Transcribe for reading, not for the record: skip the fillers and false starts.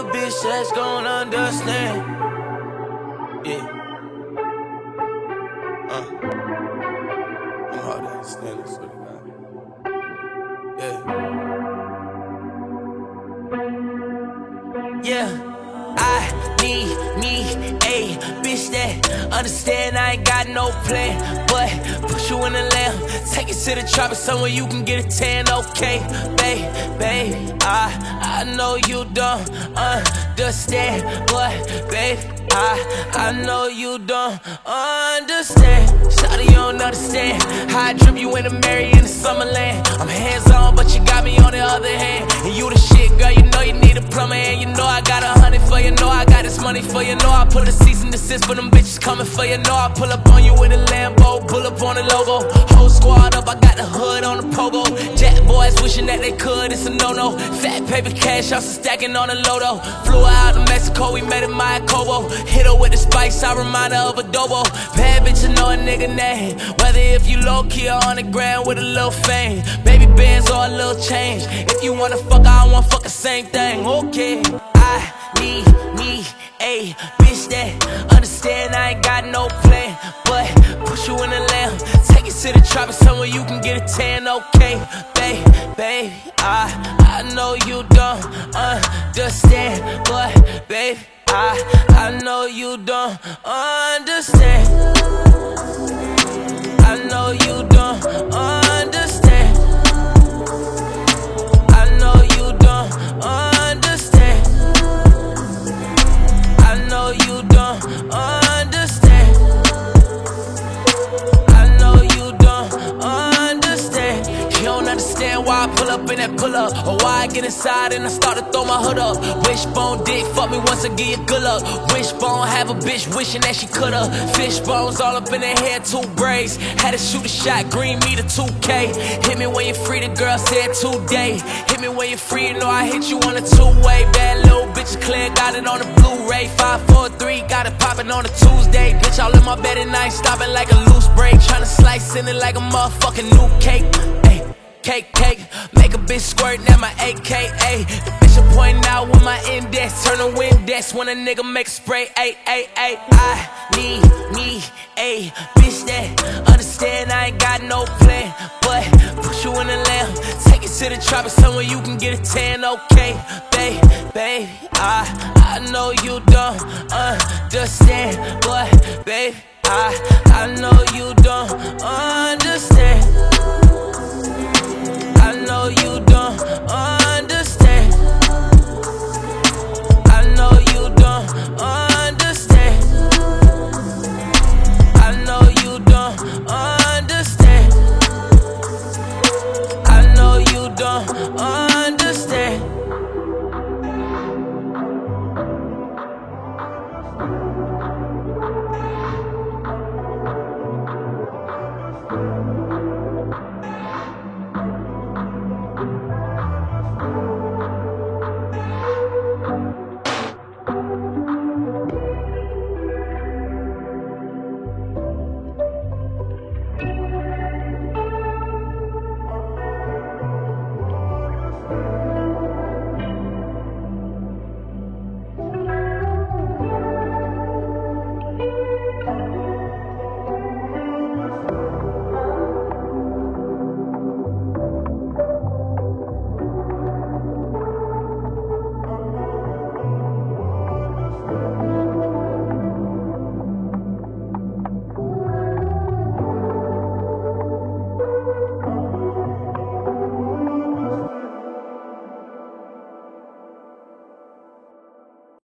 a bitch that's gon' understand. Yeah. I'm hard to understand this sort of guy. Yeah. I need me a bitch that understand I ain't got no plan, but put you in the lamb, take it to the tropics somewhere you can get a tan, okay, babe, I know you don't understand, but babe, I know you don't understand. Shawty, you don't understand how I drip you in the Mary in the Summerland. I'm hands on, but you got me on the other hand. And you the shit, girl, you know you need a plumber. And you know I got 100 for you, know I got this money for you. Know I put a cease and desist for them bitches coming for you. Know I pull up on you with a Lambo, pull up on the logo. Whole squad up, I got the hood on the pogo. Jack boys wishing that they could, it's a no-no. Fat paper cash, I'm stacking on the Lodo. Flew out to Mexico, we met in Mayakobo. Hit her with the spice, I remind her of adobo. Bad bitch, you know a nigga name. Whether if you low-key or on the ground with a little fame. Baby bands or a little change. If you wanna fuck, I wanna fuck the same thing. Okay, I need me a bitch that understand I ain't got no plan, but push you in the lamb, take it to the tropics somewhere you can get a tan, okay, babe, I know you don't understand, but babe, I know you don't understand. I know you don't understand. I know you don't understand. I know you don't understand. I know you don't understand. You don't understand why I pull up in that pull up, or why I get inside and I start to throw my hood up. Wishbone dick, fuck me once I give you good luck. Wishbone have a bitch wishing that she coulda. Fishbones all up in her hair, 2 braids. Had to shoot a shot, green me to 2K. Hit me when you're free, the girl said today. Hit me when you're free, you know I hit you on a 2-way. Bad little bitch, clear, got it on the Blu-ray. 543, got it poppin' on a Tuesday. Bitch, all in my bed at night, stopping like a loose break. Tryna slice in it like a motherfucking new cake. Cake, make a bitch squirt, now my AKA. The bitch I'm pointing out with my index, turn the Windex when a nigga make a spray. I need me a bitch that understand I ain't got no plan, but put you in the lamb, take it to the tropics somewhere you can get a tan, okay, babe, I know you don't understand, but babe, I know you don't understand. I know you don't understand. I know you don't understand. I know you don't understand. I know you don't understand.